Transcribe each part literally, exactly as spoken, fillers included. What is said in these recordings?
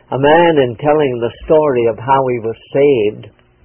A man, in telling the story of how he was saved,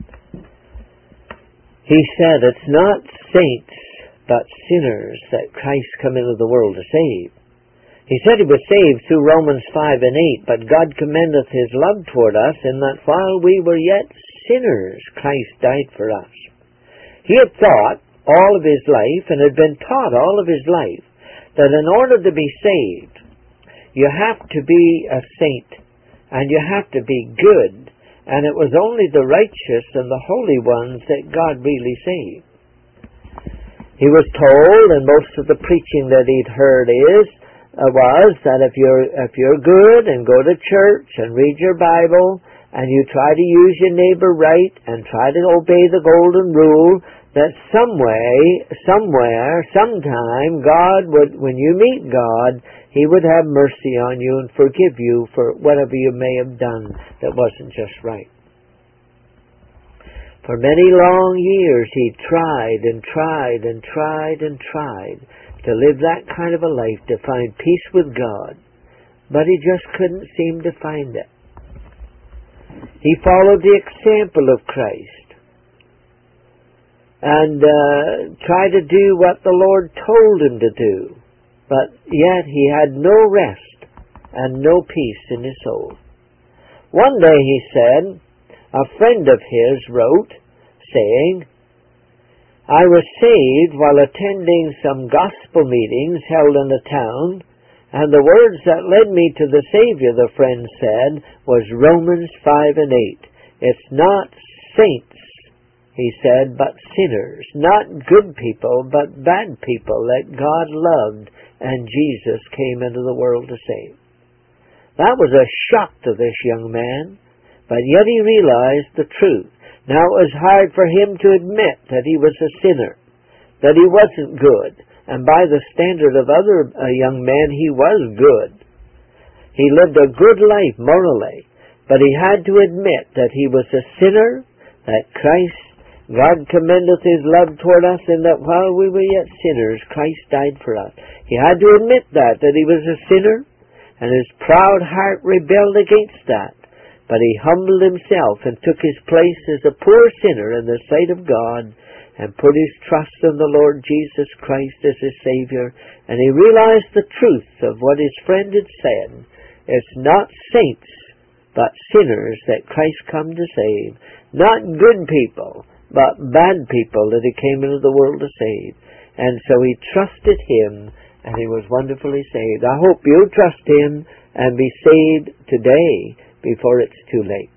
he said, it's not saints but sinners that Christ come into the world to save. He said he was saved through Romans five and eight, but God commendeth his love toward us in that while we were yet sinners, Christ died for us. He had thought all of his life and had been taught all of his life that in order to be saved, you have to be a saint and you have to be good, and it was only the righteous and the holy ones that God really saved. He was told, and most of the preaching that he'd heard is, Uh, was that if you're if you're good and go to church and read your Bible and you try to use your neighbor right and try to obey the golden rule, that some way, somewhere, sometime, God would, when you meet God, He would have mercy on you and forgive you for whatever you may have done that wasn't just right. For many long years he tried and tried and tried and tried to live that kind of a life, to find peace with God, but he just couldn't seem to find it. He followed the example of Christ and uh, tried to do what the Lord told him to do, but yet he had no rest and no peace in his soul. One day, he said, a friend of his wrote, saying, I was saved while attending some gospel meetings held in a town, and the words that led me to the Savior, the friend said, was Romans five and eight. It's not saints, he said, but sinners, not good people, but bad people that God loved and Jesus came into the world to save. That was a shock to this young man, but yet he realized the truth. Now it was hard for him to admit that he was a sinner, that he wasn't good, and by the standard of other uh, young men, he was good. He lived a good life morally, but he had to admit that he was a sinner, that Christ, God commendeth his love toward us, and that while we were yet sinners, Christ died for us. He had to admit that, that he was a sinner, and his proud heart rebelled against that. But he humbled himself and took his place as a poor sinner in the sight of God and put his trust in the Lord Jesus Christ as his Savior. And he realized the truth of what his friend had said. It's not saints, but sinners that Christ come to save. Not good people, but bad people that he came into the world to save. And so he trusted him, and he was wonderfully saved. I hope you trust him and be saved today, before it's too late.